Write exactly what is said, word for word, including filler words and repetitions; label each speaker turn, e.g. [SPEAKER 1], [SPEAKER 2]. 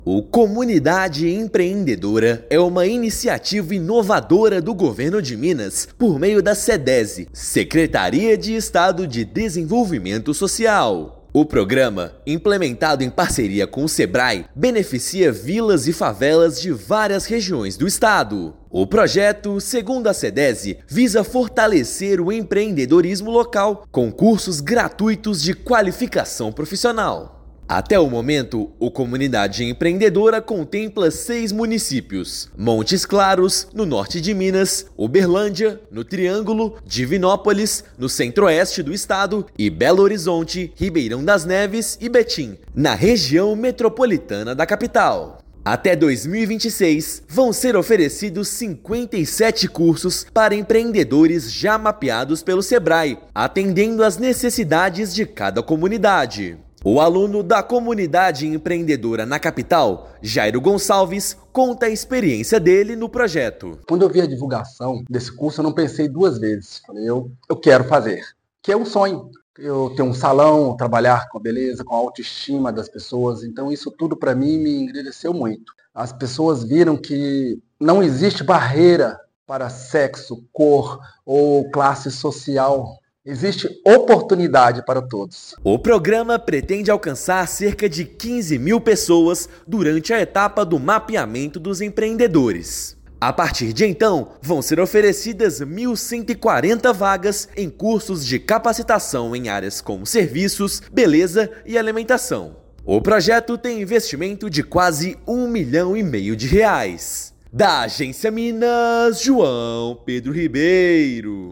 [SPEAKER 1] O Comunidade Empreendedora é uma iniciativa inovadora do governo de Minas por meio da SEDESE, Secretaria de Estado de Desenvolvimento Social. O programa, implementado em parceria com o Sebrae, beneficia vilas e favelas de várias regiões do estado. O projeto, segundo a SEDESE, visa fortalecer o empreendedorismo local com cursos gratuitos de qualificação profissional. Até o momento, o Comunidade Empreendedora contempla seis municípios: Montes Claros, no norte de Minas, Uberlândia, no Triângulo, Divinópolis, no centro-oeste do estado, e Belo Horizonte, Ribeirão das Neves e Betim, na região metropolitana da capital. Até dois mil e vinte e seis, vão ser oferecidos cinquenta e sete cursos para empreendedores já mapeados pelo Sebrae, atendendo às necessidades de cada comunidade. O aluno da Comunidade Empreendedora na capital, Jairo Gonçalves, conta a experiência dele no projeto.
[SPEAKER 2] Quando eu vi a divulgação desse curso, eu não pensei duas vezes. Falei, eu, eu quero fazer, que é um sonho. Eu ter um salão, trabalhar com a beleza, com a autoestima das pessoas. Então isso tudo para mim me engrandeceu muito. As pessoas viram que não existe barreira para sexo, cor ou classe social. Existe oportunidade para todos.
[SPEAKER 1] O programa pretende alcançar cerca de quinze mil pessoas durante a etapa do mapeamento dos empreendedores. A partir de então, vão ser oferecidas mil cento e quarenta vagas em cursos de capacitação em áreas como serviços, beleza e alimentação. O projeto tem investimento de quase um milhão e meio de reais. Da Agência Minas, João Pedro Ribeiro.